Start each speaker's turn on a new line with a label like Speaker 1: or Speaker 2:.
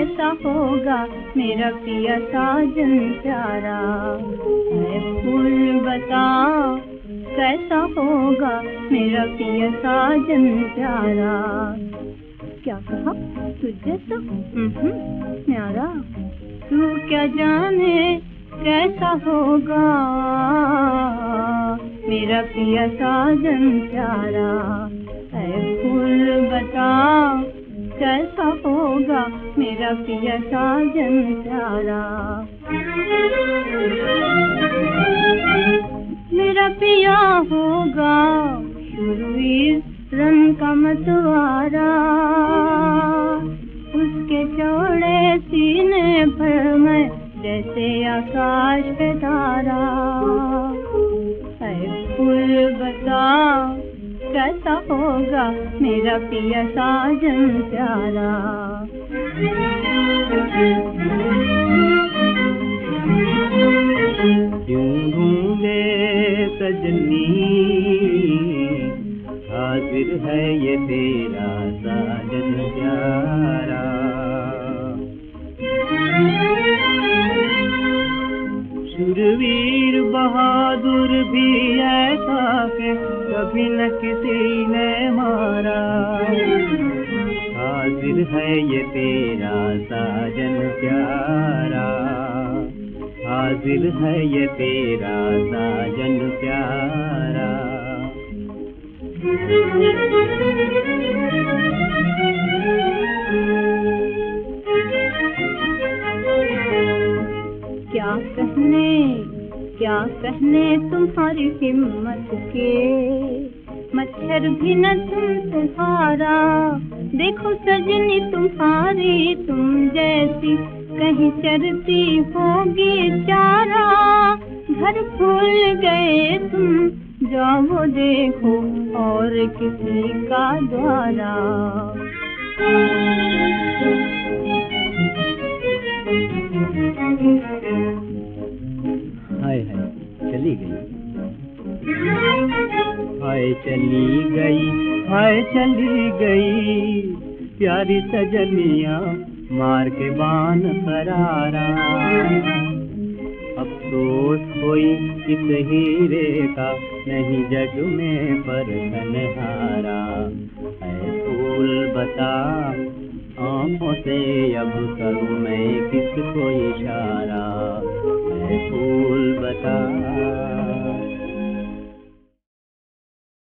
Speaker 1: कैसा होगा मेरा पिया साजन प्यारा। ऐ फूल बता कैसा होगा मेरा पिया साजन प्यारा। क्या कहा तुझे तो न्यारा, तू क्या जाने कैसा होगा मेरा पिया साजन प्यारा। ऐ फूल बता कैसा होगा मेरा पिया साजन प्यारा। मेरा पिया होगा शूरवीर रंग का मतवारा, उसके चौड़े सीने पर मैं जैसे आकाश पे तारा। ऐ फूल बता कैसा होगा मेरा पिया साजन प्यारा।
Speaker 2: क्यों ढूंढे सजनी हाजिर है ये तेरा साजन प्यारा। शूरवीर बहादुर भी ऐसा के कभी न किसी ने मारा। हाजिर है ये तेरा साजन प्यारा, हाजिर है ये तेरा साजन प्यारा।
Speaker 1: क्या कहने तुम्हारी हिम्मत के, मच्छर भी न तुम हारा। देखो सजनी तुम्हारी तुम जैसी कहीं चरती होगी चारा। घर भूल गए तुम जाओ देखो और किसी का द्वारा।
Speaker 2: हाय हाय चली गई, हाय चली गई, हाय चली गई प्यारी सजनिया मार के बान करारा। अफसोस कोई इस हीरे का नहीं जग में पर धनहारा। ऐ फूल बता आँखों से अब करूँ मैं किसको इशारा। ऐ फूल बता